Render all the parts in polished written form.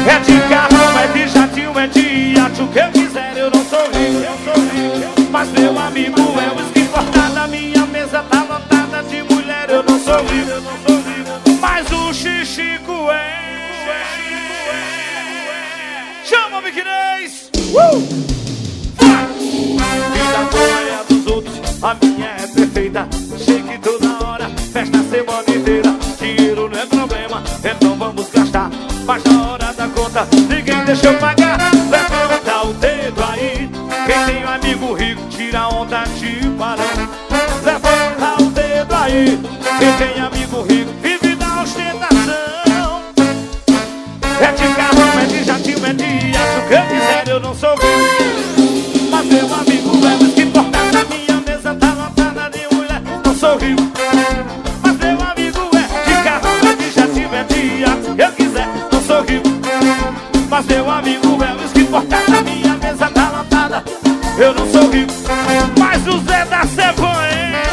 É de carro, é de jatinho, é de iate. O que eu quiser, eu não sou rico. Mas meu amigo é o whisky importado. A minha mesa tá lotada de mulher. Eu não sou rico, mas o Xixico é. Chama o Miquinês. Vida boa é a dos outros, a minha é perfeita. Shake toda hora, festa a semana inteira. Dinheiro não é problema, então vamos gastar. Mas na hora da conta, ninguém deixa eu pagar. Levanta o dedo aí, quem tem um amigo rico, tira a onda de barão. Levanta o dedo aí, quem tem amigo rico, vive da ostentação. É de carro, é de jatinho, é de iate. O que eu quiser, eu não sou rico. Mas meu amigo é o que importa. A minha mesa tá lotada de mulher. Não sou rico, mas meu amigo é de carro, é de jatinho, é de iate. Eu quiser, não sou rico, mas meu amigo é o que importa. A minha mesa tá lotada. Eu não sou rico, mas o Zé da Cegonha.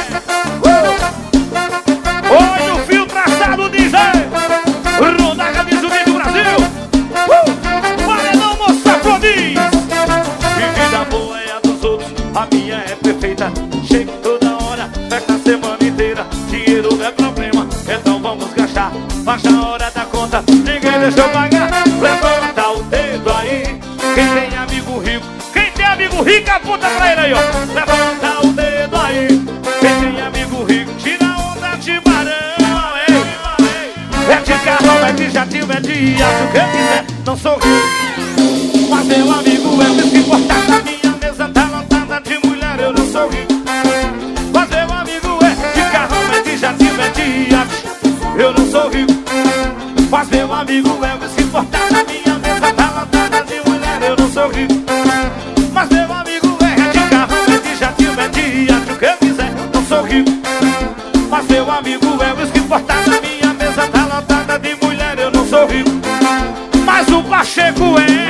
Oi, no fio traçado, DJ Rodaca de Zumbi do Brasil. Paredão, moça, Flodis. E vida boa é a dos outros, a minha é perfeita. Chega toda hora, festa a semana inteira. Dinheiro não é problema, então vamos gastar. Mas na hora da conta, ninguém deixa eu pagar. Levanta o dedo aí, quem tem amigo rico. Quem tem amigo rico, aponta pra ele aí, ó. Levanta o dedo aí, quem tem amigo rico, tira a onda de barão. É de carro, é de jatinho, é de iate. O que eu quiser, não sou rico, mas meu amigo é o que importa. A minha mesa tá lotada de mulher. Eu não sou rico, mas meu amigo é de carro, é de jatinho, é de iate. Eu não sou rico, mas meu amigo é o que importa. A minha mesa tá lotada de mulher. Eu não sou rico, mas meu amigo é de carro, é de jatinho, é de iate. O que eu quiser, não sou rico, mas meu amigo é o que importa. A minha mesa tá lotada de mulher. Eu não sou rico, mas o Pacheco é.